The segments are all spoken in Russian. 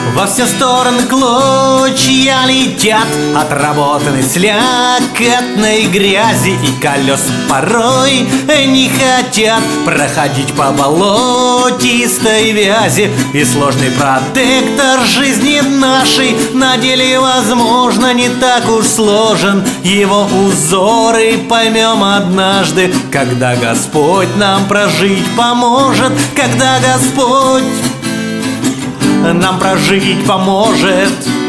Во все стороны клочья летят отработанной слякотной грязи, и колеса порой не хотят проходить по болотистой вязи. И сложный протектор жизни нашей на деле, возможно, не так уж сложен. Его узоры поймем однажды, когда Господь нам прожить поможет. Когда Господь нам прожить поможет.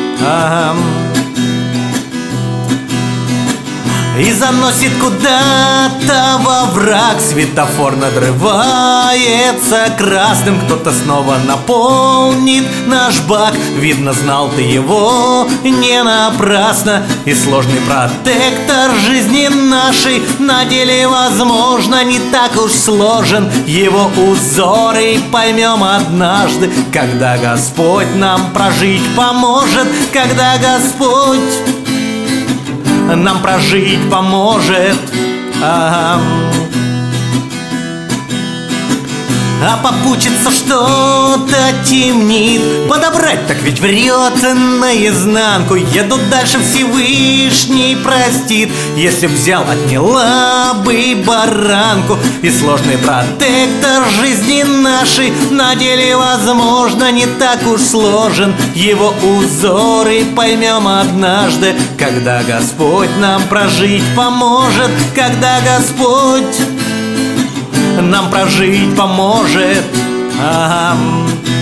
И заносит куда-то во враг. Светофор надрывается красным. Кто-то снова наполнит наш бак. Видно, знал ты его не напрасно. И сложный протектор жизни нашей на деле, возможно, не так уж сложен. Его узоры поймем однажды, когда Господь нам прожить поможет. Когда Господь нам прожить поможет. А попутится что-то темнит, подобрать так ведь врет наизнанку. Еду дальше, Всевышний простит, если б взял, отняла бы баранку. И сложный протектор жизни нашей на деле, возможно, не так уж сложен. Его узоры поймем однажды, когда Господь нам прожить поможет. Когда Господь нам прожить поможет.